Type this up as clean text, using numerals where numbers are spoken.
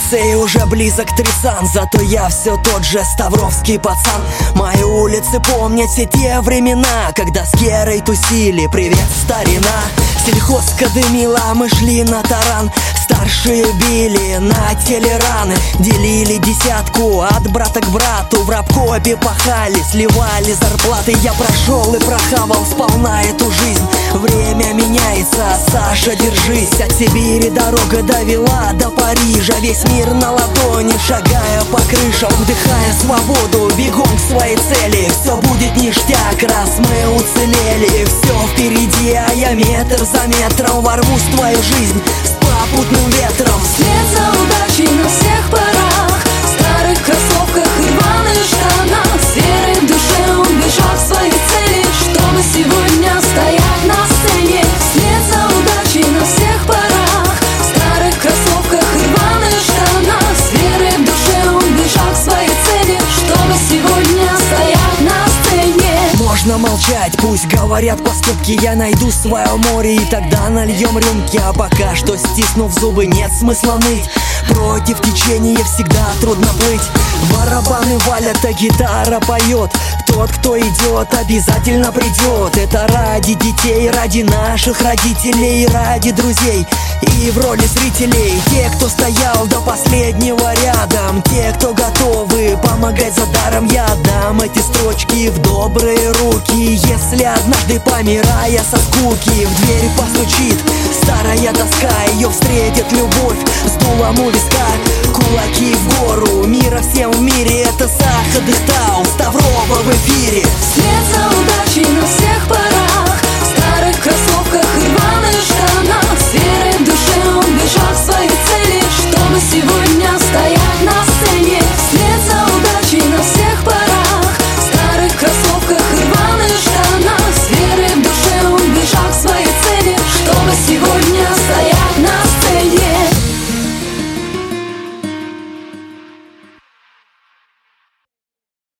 лицее уже близок Трисан, зато я все тот же ставровский пацан. Мои улицы помнят все те времена, когда с Герой тусили, привет, старина. Сельхозка дымила, мы шли на таран. Старшие били на телераны, делили десятку от брата к брату. В рабкопе пахали, сливали зарплаты. Я прошел и прохавал сполна эту жизнь. Время меняется, Саша, держись. От Сибири дорога довела до Парижа. Весь мир на ладони, шагая по крышам, вдыхая свободу, бегом к своей цели. Все будет ништяк, раз мы уцелели. Все впереди, а я метр за метром ворвусь в твою жизнь с попутным ветром. Вслед за удачей на всех парах, в старых кроссовках и рваных штанах, с верой в душе он бежал к своей цели, чтобы сегодня стоять на сцене. Вслед за удачей на всех парах, в старых кроссовках и рваных штанах, с верой в душе он бежал к своей цели, чтобы сегодня стоять на сцене. Можно молчать, пусть говорят поступки. Я найду свое море и тогда нальем рюмки. А пока что, стиснув зубы, нет смысла ныть. Против течения всегда трудно плыть. Барабаны валят, а гитара поет. Тот, кто идет, обязательно придет. Это ради детей, ради наших родителей, ради друзей и в роли зрителей. Те, кто стоял до последнего рядом, те, кто готовы помогать за даром. Я отдам эти строчки в добрые руки. Если однажды, помирая со скуки, в дверь постучит старая доска, ее встретит любовь с дулом у виска. Кулаки в гору, мира всем в мире. Это Саха Дыхтау, Ставрова в эфире. Вслед за удачей